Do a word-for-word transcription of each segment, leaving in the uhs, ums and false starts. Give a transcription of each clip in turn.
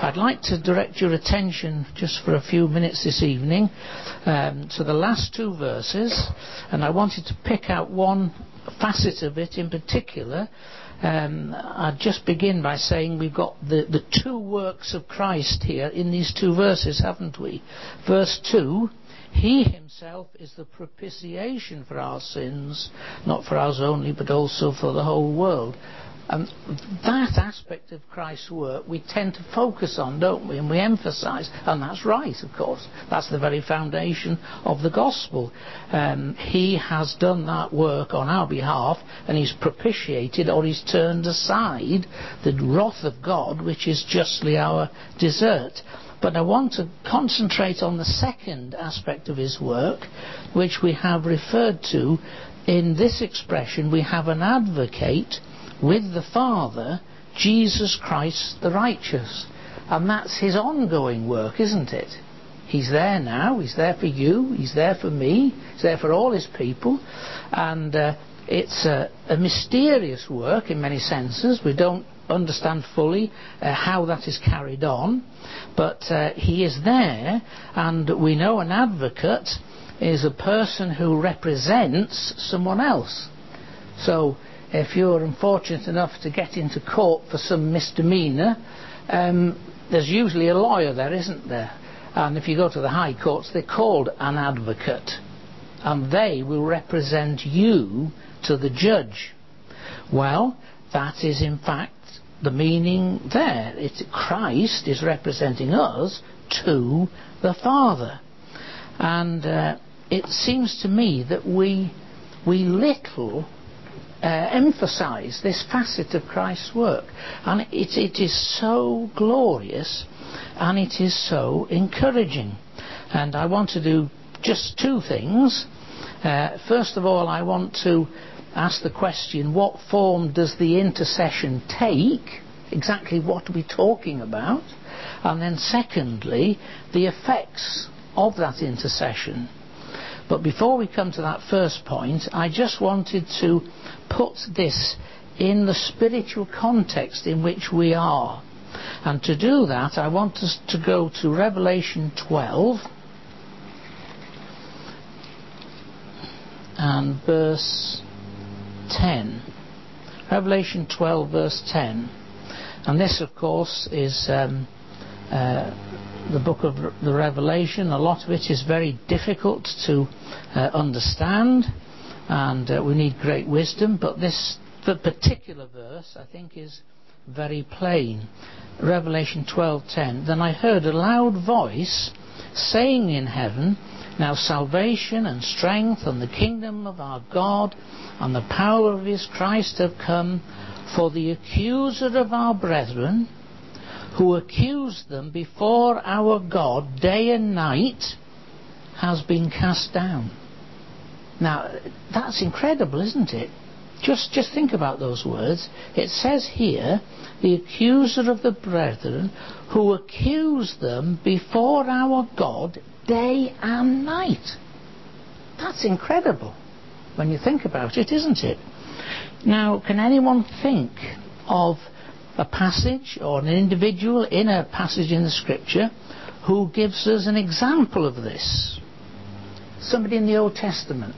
I'd like to direct your attention just for a few minutes this evening um, to the last two verses, and I wanted to pick out one facet of it in particular. Um, I'd just begin by saying we've got the, the two works of Christ here in these two verses, haven't we? Verse two, He himself is the propitiation for our sins, not for ours only, but also for the whole world. And that aspect of Christ's work we tend to focus on, don't we? And we emphasise, and that's right, of course. That's the very foundation of the gospel. Um, he has done that work on our behalf, and he's propitiated, or he's turned aside, the wrath of God, which is justly our desert. But I want to concentrate on the second aspect of his work, which we have referred to in this expression: we have an advocate with the Father, Jesus Christ the righteous. And that's his ongoing work, isn't it? He's there now, he's there for you, he's there for me, he's there for all his people. And uh, it's a, a mysterious work in many senses. We don't understand fully uh, how that is carried on, but uh, he is there, and we know an advocate is a person who represents someone else. So if you're unfortunate enough to get into court for some misdemeanour, um, there's usually a lawyer there, isn't there? And if you go to the high courts, they're called an advocate, and they will represent you to the judge. Well, that is in fact the meaning there. It's Christ is representing us to the Father. And uh, it seems to me that we we little Uh, emphasize this facet of Christ's work, and it, it is so glorious and it is so encouraging. And I want to do just two things. Uh, first of all, I want to ask the question, what form does the intercession take? Exactly what are we talking about? And then secondly, the effects of that intercession. But before we come to that first point, I just wanted to put this in the spiritual context in which we are. And to do that, I want us to go to Revelation twelve and verse ten. Revelation twelve verse ten. And this, of course, is um, uh, the book of the Revelation. A lot of it is very difficult to uh, understand, and uh, we need great wisdom, but this the particular verse I think is very plain. Revelation twelve ten. Then I heard a loud voice saying in heaven, now salvation and strength and the kingdom of our God and the power of his Christ have come, for the accuser of our brethren, who accused them before our God day and night, has been cast down. Now, that's incredible, isn't it? Just, just think about those words. It says here, the accuser of the brethren, who accused them before our God day and night. That's incredible when you think about it, isn't it? Now, can anyone think of a passage or an individual in a passage in the scripture who gives us an example of this? Somebody in the Old Testament.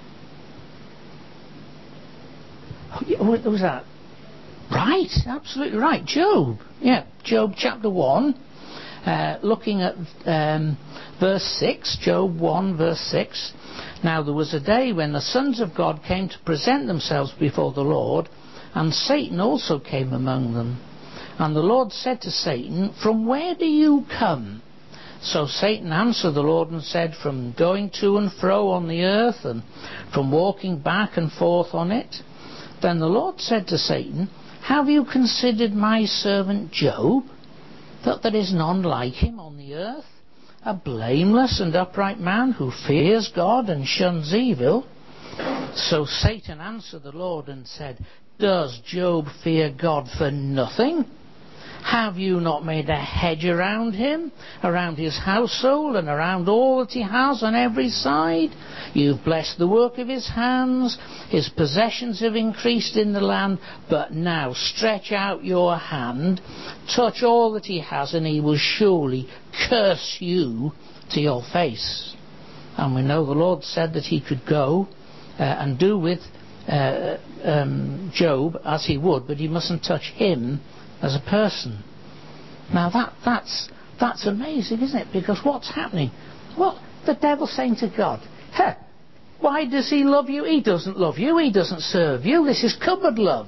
Who was that? Right, absolutely right. Job. Yeah, Job chapter one, uh, looking at um, verse six, Job one verse six. Now there was a day when the sons of God came to present themselves before the Lord, and Satan also came among them. And the Lord said to Satan, from where do you come? So Satan answered the Lord and said, from going to and fro on the earth, and from walking back and forth on it. Then the Lord said to Satan, have you considered my servant Job, that there is none like him on the earth, a blameless and upright man who fears God and shuns evil? So Satan answered the Lord and said, does Job fear God for nothing? Have you not made a hedge around him, around his household, and around all that he has on every side? You've blessed the work of his hands. His possessions have increased in the land. But now stretch out your hand, touch all that he has, and he will surely curse you to your face. And we know the Lord said that he could go uh, and do with uh, um, Job as he would, but he mustn't touch him as a person. Now that that's that's amazing, isn't it? Because what's happening? Well, the devil's saying to God, "Huh, why does he love you? He doesn't love you. He doesn't serve you. This is cupboard love.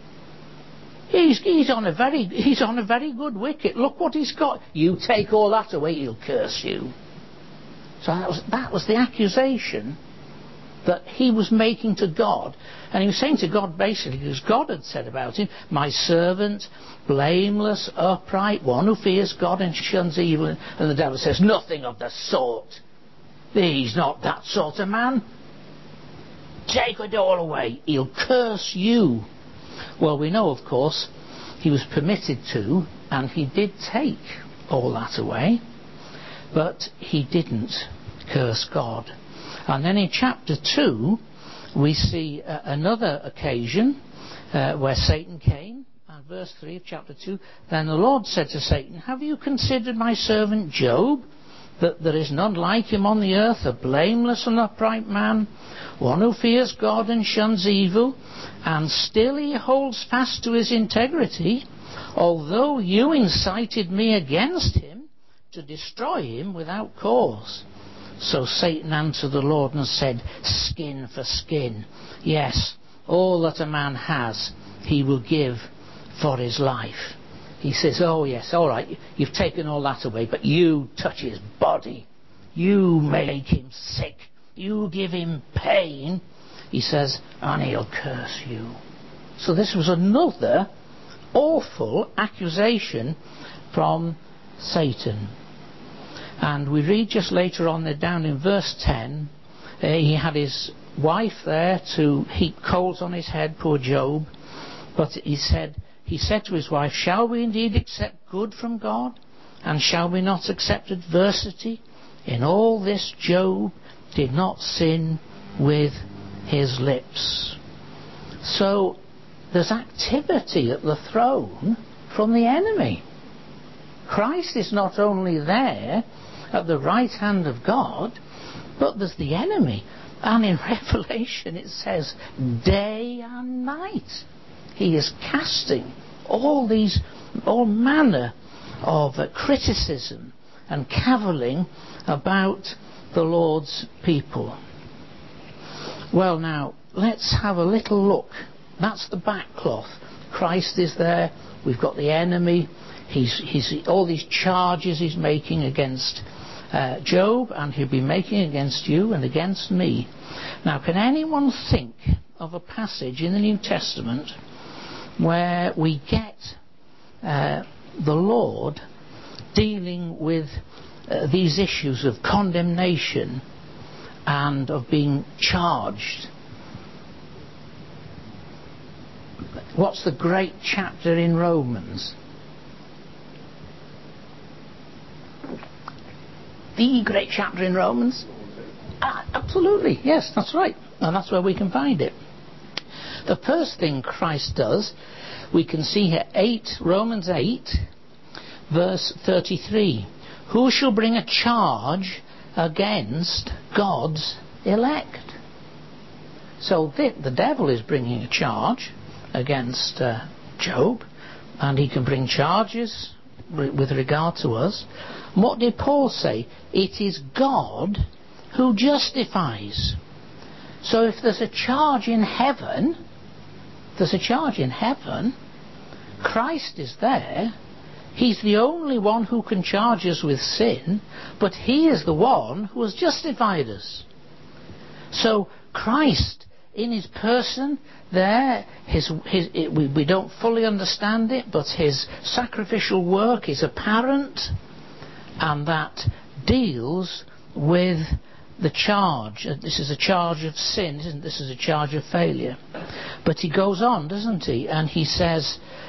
He's he's on a very he's on a very good wicket. Look what he's got. You take all that away, he'll curse you." So that was that was the accusation that he was making to God. And he was saying to God basically, because God had said about him, "My servant, blameless, upright, one who fears God and shuns evil." And the devil says, "Nothing of the sort. He's not that sort of man. Take it all away. He'll curse you." Well, we know, of course, he was permitted to, and he did take all that away, but he didn't curse God. And then in chapter two, we see uh, another occasion uh, where Satan came. And verse three of chapter two, "Then the Lord said to Satan, Have you considered my servant Job, that there is none like him on the earth, a blameless and upright man, one who fears God and shuns evil, and still he holds fast to his integrity, although you incited me against him to destroy him without cause?" So Satan answered the Lord and said, "Skin for skin. Yes, all that a man has, he will give for his life." He says, "Oh yes, all right, you've taken all that away, but you touch his body. You make him sick. You give him pain." He says, "and he'll curse you." So this was another awful accusation from Satan. And we read just later on there, down in verse ten, uh, he had his wife there to heap coals on his head, poor Job. But he said, he said to his wife, "Shall we indeed accept good from God? And shall we not accept adversity? In all this Job did not sin with his lips." So there's activity at the throne from the enemy. Christ is not only there at the right hand of God, but there's the enemy. And in Revelation it says day and night he is casting all these all manner of uh, criticism and cavilling about the Lord's people. Well, now let's have a little look. That's the backcloth. Christ is there. We've got the enemy. He's, he's all these charges he's making against uh, Job, and he'll be making against you and against me. Now, can anyone think of a passage in the New Testament where we get uh, the Lord dealing with uh, these issues of condemnation and of being charged? What's the great chapter in Romans? The great chapter in Romans? Ah, absolutely, yes, that's right. And that's where we can find it. The first thing Christ does, we can see here, eight, Romans eight, verse thirty-three. "Who shall bring a charge against God's elect?" So the, the devil is bringing a charge against uh, Job, and he can bring charges with regard to us. And what did Paul say? It is God who justifies. So if there's a charge in heaven, there's a charge in heaven, Christ is there. He's the only one who can charge us with sin, but he is the one who has justified us. So Christ in his person there, his, his, it, we, we don't fully understand it, but his sacrificial work is apparent, and that deals with the charge. This is a charge of sin, isn't this? Is a charge of failure. But he goes on, doesn't he? And he says,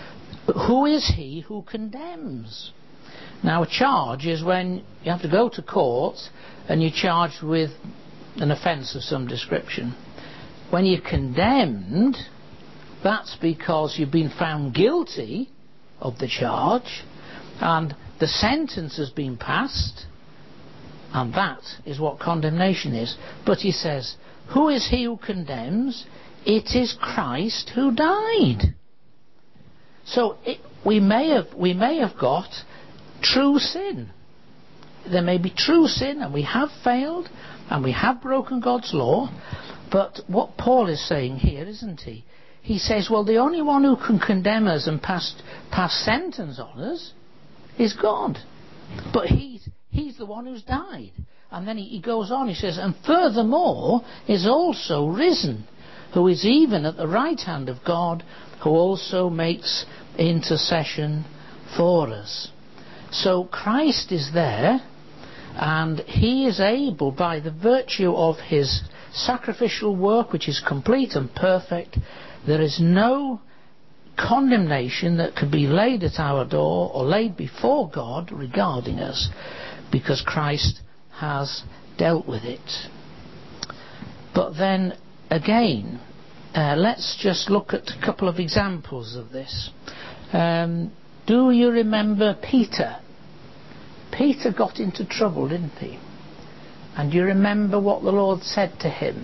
who is he who condemns? Now, a charge is when you have to go to court and you're charged with an offence of some description. When you're condemned, that's because you've been found guilty of the charge and the sentence has been passed, and that is what condemnation is. But he says, who is he who condemns? It is Christ who died. So it, we may have we may have got true sin. There may be true sin, and we have failed and we have broken God's law. But what Paul is saying here, isn't he? He says, well, the only one who can condemn us and pass pass sentence on us is God. But he's he's the one who's died. And then he, he goes on, he says, and furthermore is also risen, who is even at the right hand of God, who also makes intercession for us. So Christ is there, and he is able, by the virtue of his sacrificial work, which is complete and perfect, there is no condemnation that could be laid at our door or laid before God regarding us, because Christ has dealt with it. But then again, uh, let's just look at a couple of examples of this. Um, do you remember Peter? Peter got into trouble, didn't he? And do you remember what the Lord said to him?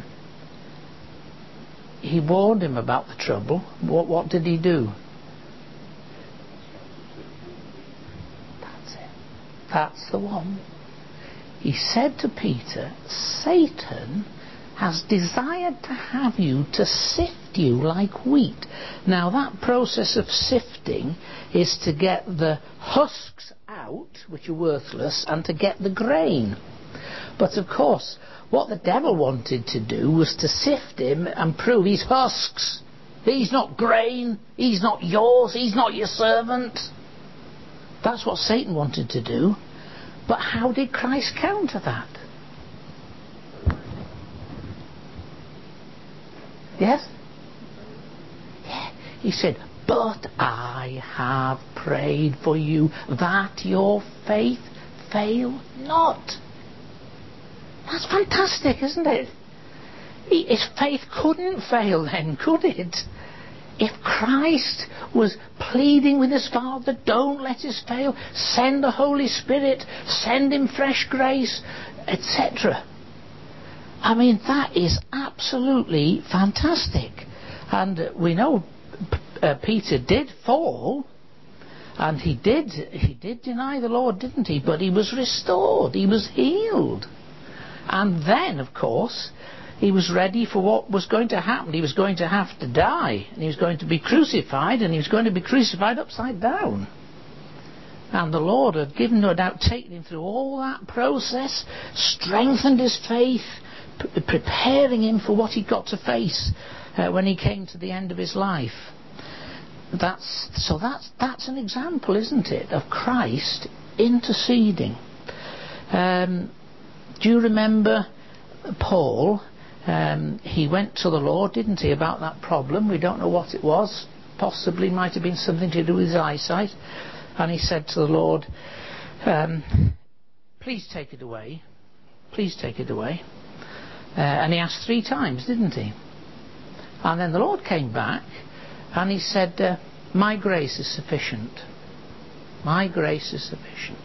He warned him about the trouble. What, what did he do? That's it. That's the one. He said to Peter, Satan has desired to have you to sift you like wheat. Now that process of sifting is to get the husks out, which are worthless, and to get the grain. But of course, what the devil wanted to do was to sift him and prove he's husks. He's not grain. He's not yours. He's not your servant. That's what Satan wanted to do. But how did Christ counter that? Yes? Yeah. He said, but I have prayed for you that your faith fail not. That's fantastic, isn't it? His faith couldn't fail then, could it? If Christ was pleading with his Father, don't let us fail, send the Holy Spirit, send him fresh grace, et cetera. I mean, that is absolutely fantastic. And uh, we know uh, Peter did fall, and he did he did deny the Lord, didn't he? But he was restored, he was healed. And then, of course, he was ready for what was going to happen. He was going to have to die, and he was going to be crucified, and he was going to be crucified upside down. And the Lord had given, no doubt, taken him through all that process, strengthened his faith, p- preparing him for what he'd got to face uh, when he came to the end of his life. That's so that's that's an example, isn't it, of Christ interceding. Um, do you remember Paul? Um, he went to the Lord, didn't he, about that problem? We don't know what it was. Possibly might have been something to do with his eyesight. And he said to the Lord, um, please take it away. Please take it away. Uh, and he asked three times, didn't he? And then the Lord came back and he said, uh, my grace is sufficient. My grace is sufficient.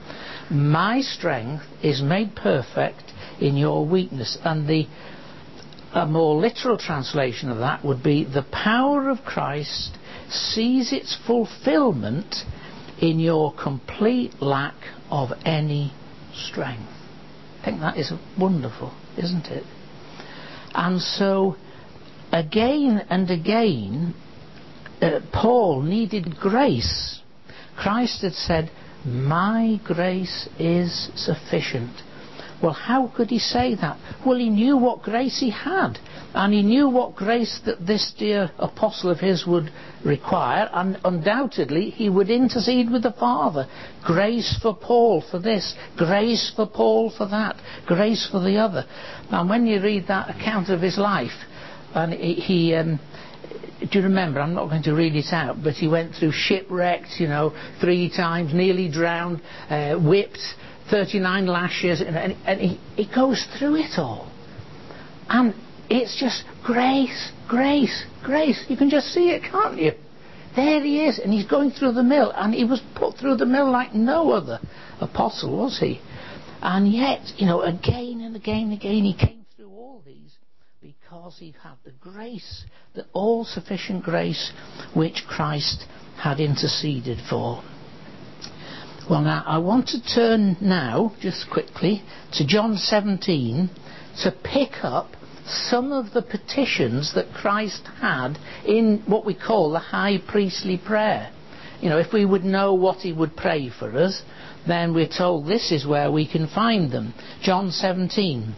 My strength is made perfect in your weakness. And the a more literal translation of that would be, the power of Christ sees its fulfillment in your complete lack of any strength. I think that is wonderful, isn't it? And so again and again uh, Paul needed grace. Christ had said, my grace is sufficient. Well, how could he say that? Well, he knew what grace he had, and he knew what grace that this dear apostle of his would require, and undoubtedly he would intercede with the Father. Grace for Paul for this, grace for Paul for that, grace for the other. And when you read that account of his life, and he, he um, do you remember, I'm not going to read it out, but he went through shipwrecked, you know, three times, nearly drowned, uh, whipped, thirty-nine lashes, and, and, and he, he goes through it all. And it's just grace, grace, grace. You can just see it, can't you? There he is, and he's going through the mill, and he was put through the mill like no other apostle, was he? And yet, you know, again and again and again, he came through all these because he had the grace, the all-sufficient grace which Christ had interceded for. Well, now, I want to turn now, just quickly, to John seventeen to pick up some of the petitions that Christ had in what we call the high priestly prayer. You know, if we would know what he would pray for us, then we're told this is where we can find them. John seventeen.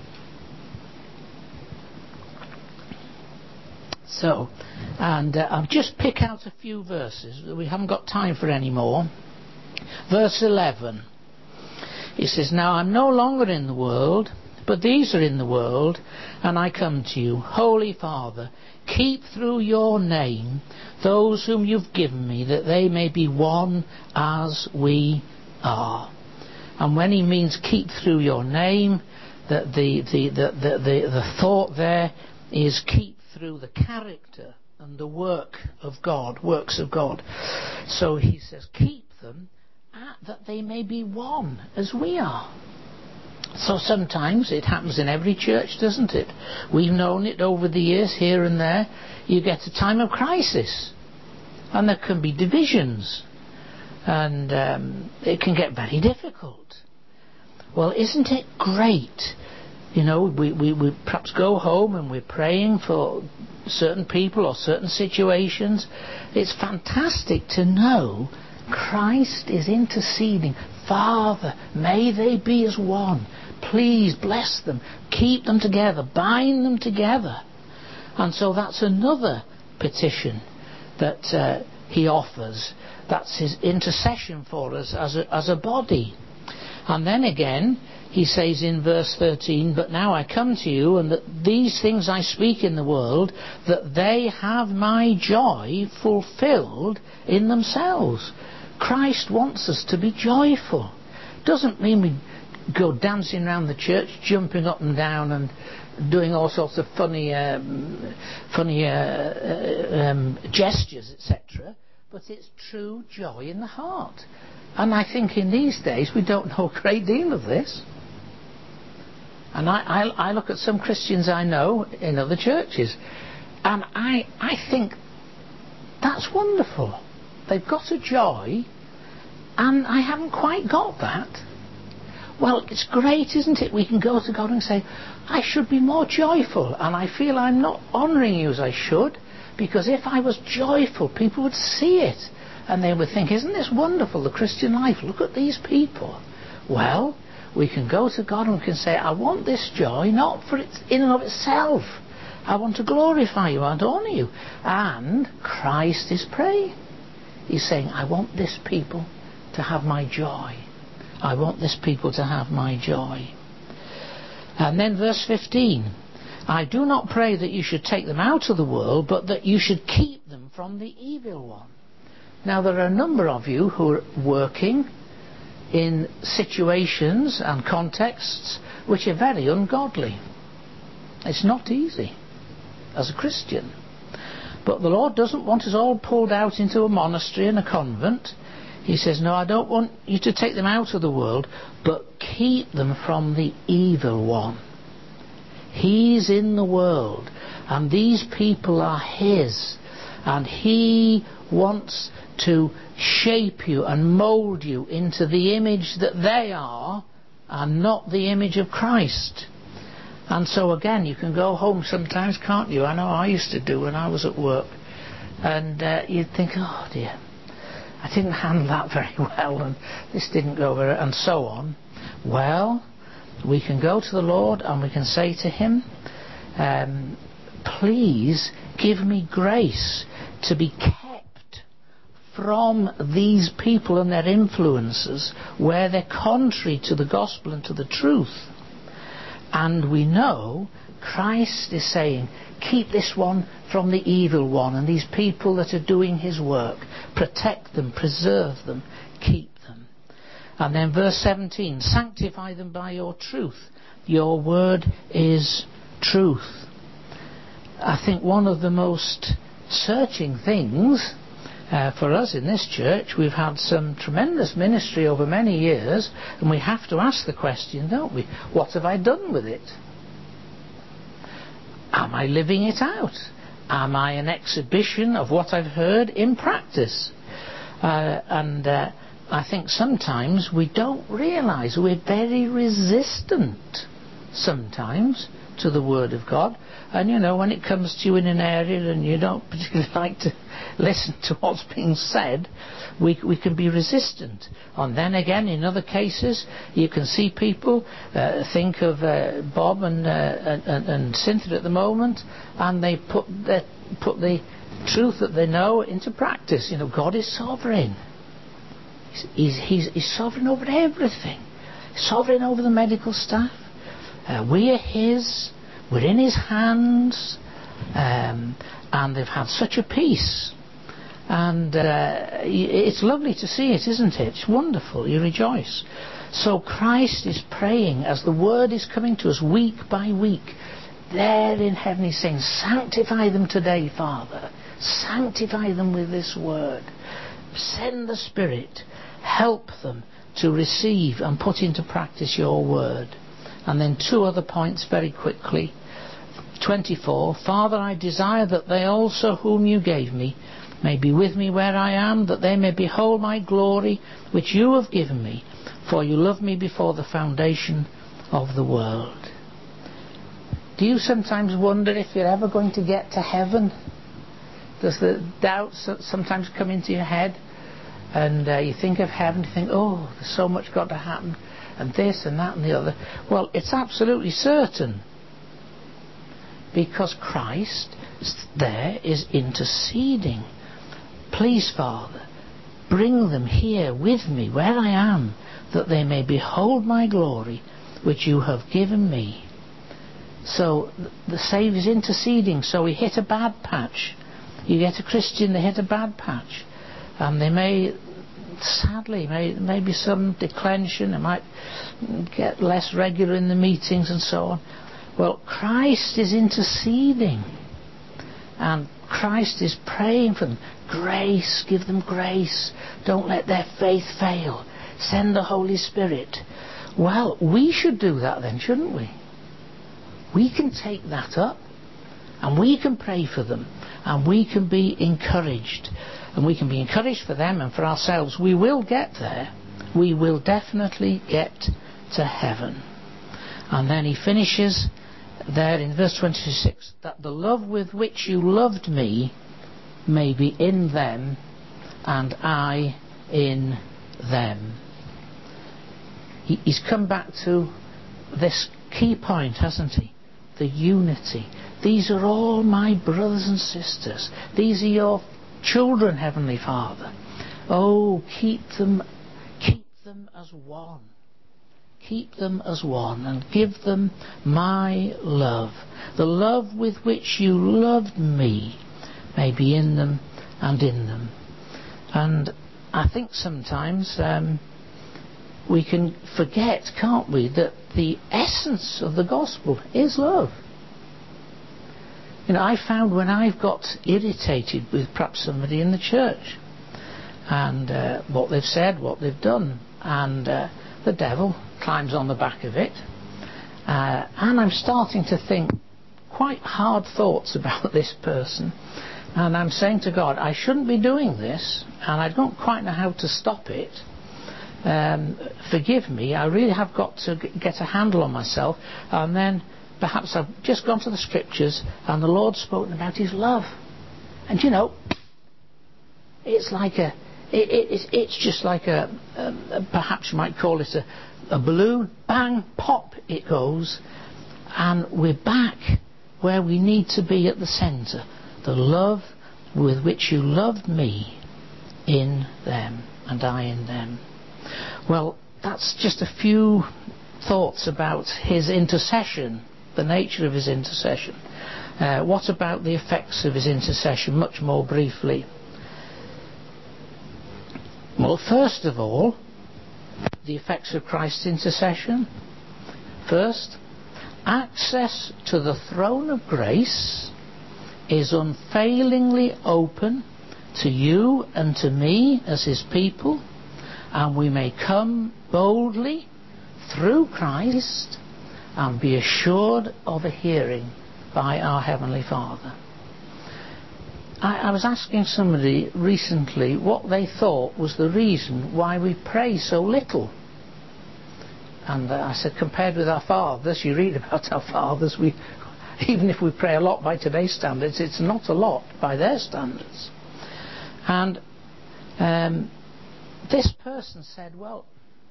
So, and uh, I'll just pick out a few verses. We haven't got time for any more. Verse eleven. He says, "Now I'm no longer in the world, but these are in the world, and I come to you. Holy Father, keep through your name those whom you've given me, that they may be one as we are." And when he means keep through your name, that the, the, the, the, the, the thought there is keep through the character and the work of God, works of God. So he says, keep them at, that they may be one as we are. So sometimes it happens in every church, doesn't it? We've known it over the years, here and there. You get a time of crisis, and there can be divisions, and um, it can get very difficult. Well, isn't it great? You know, we, we, we perhaps go home and we're praying for certain people or certain situations. It's fantastic to know Christ is interceding. Father, may they be as one. Please bless them. Keep them together. Bind them together. And so that's another petition that uh, he offers. That's his intercession for us as a, as a body. And then again, he says in verse thirteen, "But now I come to you, and that these things I speak in the world, that they have my joy fulfilled in themselves." Christ wants us to be joyful. Doesn't mean we go dancing around the church, jumping up and down and doing all sorts of funny um, funny uh, uh, um, gestures, et cetera. But it's true joy in the heart. And I think in these days we don't know a great deal of this. And I, I, I look at some Christians I know in other churches, and I, I think that's wonderful. They've got a joy, and I haven't quite got that. Well, it's great, isn't it? We can go to God and say, I should be more joyful, and I feel I'm not honouring you as I should, because if I was joyful, people would see it, and they would think, isn't this wonderful, the Christian life? Look at these people. Well, we can go to God and we can say, I want this joy, not for its in and of itself. I want to glorify you, I want to honour you. And Christ is praying. He's saying, I want this people to have my joy. I want this people to have my joy. And then verse fifteen. I do not pray that you should take them out of the world, but that you should keep them from the evil one. Now there are a number of you who are working in situations and contexts which are very ungodly. It's not easy as a Christian. But the Lord doesn't want us all pulled out into a monastery and a convent. He says, no, I don't want you to take them out of the world, but keep them from the evil one. He's in the world, and these people are his, and he wants to shape you and mould you into the image that they are, and not the image of Christ. And so again, you can go home sometimes, can't you? I know I used to do when I was at work, and uh, you'd think, oh dear, I didn't handle that very well, and this didn't go very, and so on. Well, we can go to the Lord and we can say to him, um, please give me grace to be kept from these people and their influences where they're contrary to the gospel and to the truth. And we know Christ is saying, keep this one from the evil one, and these people that are doing his work, protect them, preserve them, keep them. And then verse seventeen, sanctify them by your truth. Your word is truth. I think one of the most searching things uh, for us in this church, we've had some tremendous ministry over many years, and we have to ask the question, don't we? What have I done with it? Am I living it out? Am I an exhibition of what I've heard in practice? Uh, and uh, I think sometimes we don't realise we're very resistant sometimes to the Word of God. And you know, when it comes to you in an area and you don't particularly like to listen to what's being said, we, we can be resistant. And then again, in other cases, you can see people, uh, think of uh, Bob and, uh, and, and Cynthia at the moment, and they put, their, put the truth that they know into practice. You know, God is sovereign. He's, he's, he's sovereign over everything. He's sovereign over the medical staff. Uh, we are his. We're in his hands, um, and they've had such a peace, and uh, it's lovely to see it, isn't it? It's wonderful. You rejoice. So Christ is praying as the word is coming to us week by week. There in heaven he's saying, sanctify them today, Father. Sanctify them with this word. Send the Spirit. Help them to receive and put into practice your word. And then two other points very quickly. twenty-four, Father, I desire that they also whom you gave me may be with me where I am, that they may behold my glory which you have given me, for you loved me before the foundation of the world. Do you sometimes wonder if you're ever going to get to heaven? Does the doubt sometimes come into your head? And uh, you think of heaven, you think, oh, there's so much got to happen, and this and that and the other. Well, it's absolutely certain, because Christ there is interceding. Please, Father, bring them here with me where I am, that they may behold my glory which you have given me. So the Saviour's interceding. So we hit a bad patch. You get a Christian, they hit a bad patch, and they may, sadly, may, may be some declension. They might get less regular in the meetings and so on. Well, Christ is interceding, and Christ is praying for them. Grace, give them grace. Don't let their faith fail. Send the Holy Spirit. Well, we should do that then, shouldn't we? We can take that up, and we can pray for them, and we can be encouraged. And we can be encouraged for them and for ourselves. We will get there. We will definitely get to heaven. And then he finishes there in verse twenty-six, that the love with which you loved me may be in them, and I in them. He, he's come back to this key point, hasn't he? The unity. These are all my brothers and sisters. These are your children, Heavenly Father. Oh, keep them, keep them as one. Keep them as one, and give them my love. The love with which you loved me may be in them and in them. And I think sometimes um, we can forget, can't we, that the essence of the gospel is love. You know, I found when I've got irritated with perhaps somebody in the church, and uh, what they've said, what they've done, and uh, the devil climbs on the back of it, uh, and I'm starting to think quite hard thoughts about this person, and I'm saying to God, I shouldn't be doing this, and I don't quite know how to stop it. Um, forgive me, I really have got to get a handle on myself. And then perhaps I've just gone to the scriptures, and the Lord's spoken about his love, and you know, it's like a it, it, it's, it's just like a, a, a perhaps you might call it a, a balloon. Bang, pop, it goes, and we're back where we need to be at the centre. The love with which you loved me, in them and I in them. Well, that's just a few thoughts about his intercession the nature of his intercession. Uh, what about the effects of his intercession, much more briefly? Well, first of all, the effects of Christ's intercession. First, access to the throne of grace is unfailingly open to you and to me as his people, and we may come boldly through Christ and be assured of a hearing by our Heavenly Father. I, I was asking somebody recently what they thought was the reason why we pray so little. And uh, I said, compared with our fathers, you read about our fathers, we, even if we pray a lot by today's standards, it's not a lot by their standards. And um, this person said, well,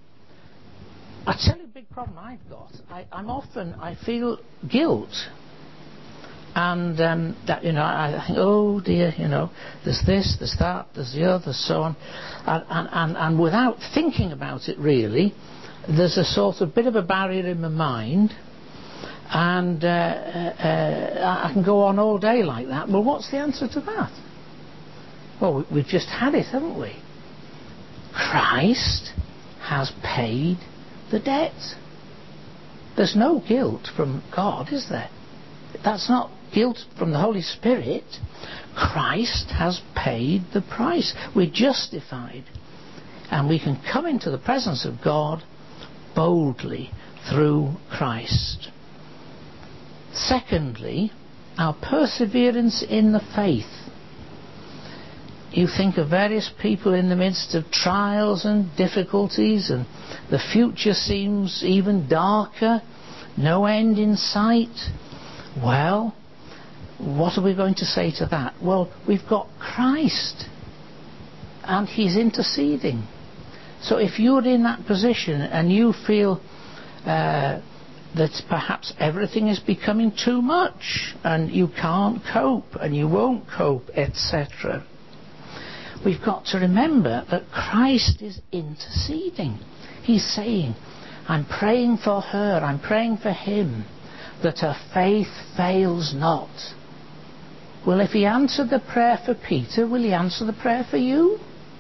I tell you a big problem I've got. I, I'm often, I feel guilt. And um, that, you know, I think, oh dear, you know, there's this, there's that, there's the other, so on. And, and, and, and without thinking about it really, there's a sort of bit of a barrier in my mind. And uh, uh, I can go on all day like that. Well, what's the answer to that? Well, we've just had it, haven't we? Christ has paid the debt. There's no guilt from God, is there? That's not guilt from the Holy Spirit. Christ has paid the price. We're justified. And we can come into the presence of God boldly through Christ. Secondly, our perseverance in the faith. You think of various people in the midst of trials and difficulties, and the future seems even darker, no end in sight. Well, what are we going to say to that? Well, we've got Christ, and he's interceding. So if you're in that position and you feel uh, that perhaps everything is becoming too much and you can't cope and you won't cope, et cetera, we've got to remember that Christ is interceding. He's saying, I'm praying for her, I'm praying for him, that her faith fails not. Well, if he answered the prayer for Peter, will he answer the prayer for you?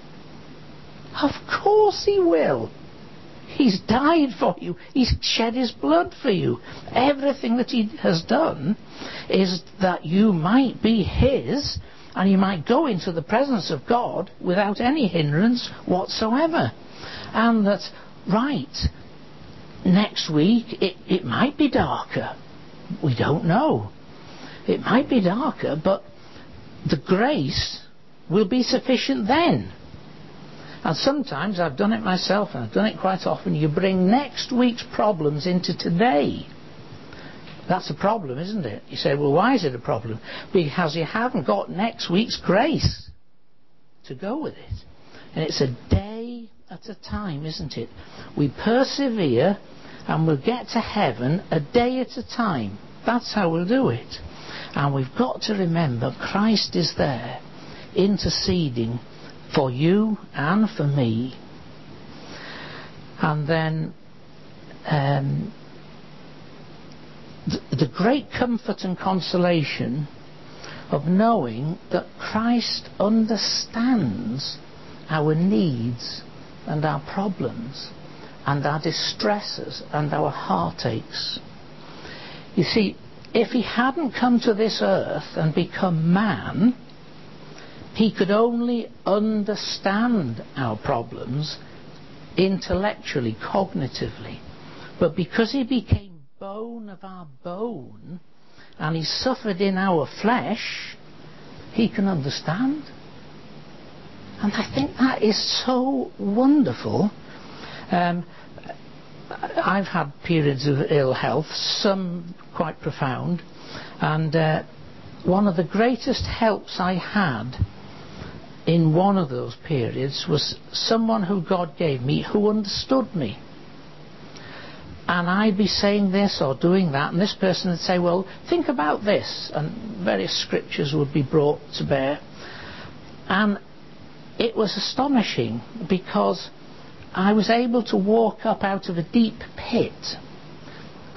Of course he will. He's died for you. He's shed his blood for you. Everything that he has done is that you might be his, and you might go into the presence of God without any hindrance whatsoever. And that, right, next week it, it might be darker. We don't know. It might be darker, but the grace will be sufficient then. And sometimes, I've done it myself, and I've done it quite often, you bring next week's problems into today. That's a problem, isn't it? You say, well, why is it a problem? Because you haven't got next week's grace to go with it. And it's a day at a time, isn't it? We persevere and we'll get to heaven a day at a time. That's how we'll do it. And we've got to remember Christ is there interceding for you and for me. And then um, the, the great comfort and consolation of knowing that Christ understands our needs and our problems and our distresses and our heartaches. You see, if he hadn't come to this earth and become man, he could only understand our problems intellectually, cognitively. But because he became bone of our bone and he suffered in our flesh, he can understand. And I think that is so wonderful. Um, I've had periods of ill health, some quite profound, and uh, one of the greatest helps I had in one of those periods was someone who God gave me who understood me. And I'd be saying this or doing that, and this person would say, well, think about this, and various scriptures would be brought to bear. And it was astonishing, because I was able to walk up out of a deep pit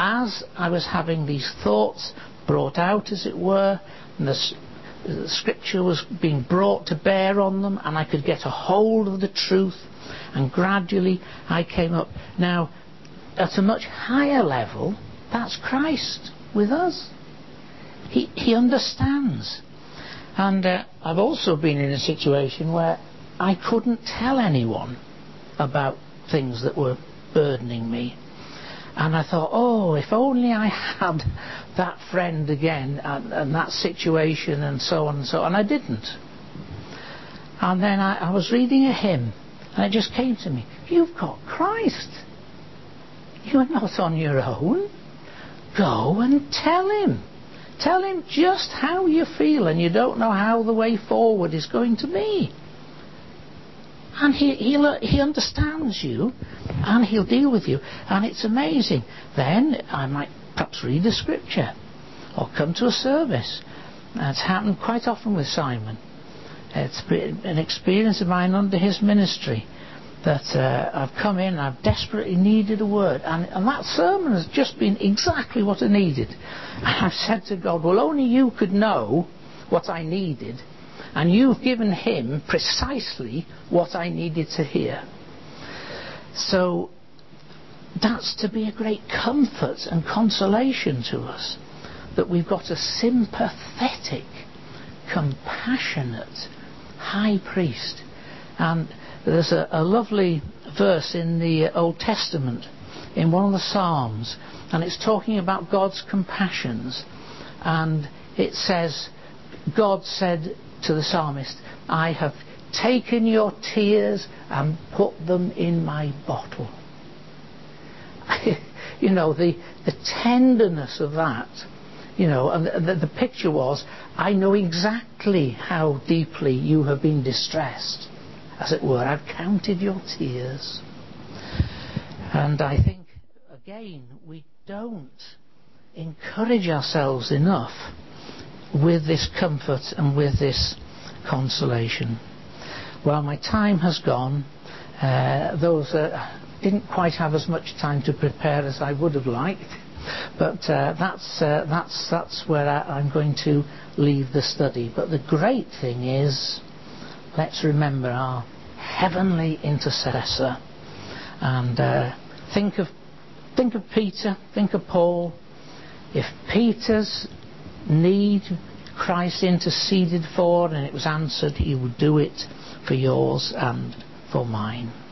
as I was having these thoughts brought out, as it were, and the, the scripture was being brought to bear on them, and I could get a hold of the truth, and gradually I came up. Now, at a much higher level, that's Christ with us. He, he understands. And uh, I've also been in a situation where I couldn't tell anyone about things that were burdening me. And I thought, oh, if only I had that friend again, and, and that situation, and so on and so on. And I didn't. And then I, I was reading a hymn, and it just came to me, you've got Christ. You're not on your own. Go and tell him. Tell him just how you feel, and you don't know how the way forward is going to be. And he he'll, he understands you, and he'll deal with you. And it's amazing. Then I might perhaps read a scripture, or come to a service. That's happened quite often with Simon. It's an experience of mine under his ministry, that uh, I've come in and I've desperately needed a word, and, and that sermon has just been exactly what I needed. And I've said to God, well, only you could know what I needed, and you've given him precisely what I needed to hear. So that's to be a great comfort and consolation to us, that we've got a sympathetic, compassionate high priest. And there's a, a lovely verse in the Old Testament, in one of the Psalms, and it's talking about God's compassions. And it says, God said to the psalmist, I have taken your tears and put them in my bottle. You know, the, the tenderness of that, you know, and the, the, the picture was, I know exactly how deeply you have been distressed. As it were, I've counted your tears. And I think, again, we don't encourage ourselves enough with this comfort and with this consolation. Well, my time has gone. Uh, those uh, didn't quite have as much time to prepare as I would have liked, but uh, that's uh, that's that's where I, I'm going to leave the study. But the great thing is, let's remember our heavenly intercessor, and uh, think of think of Peter, think of Paul. If Peter's need Christ interceded for and it was answered, he would do it for yours and for mine.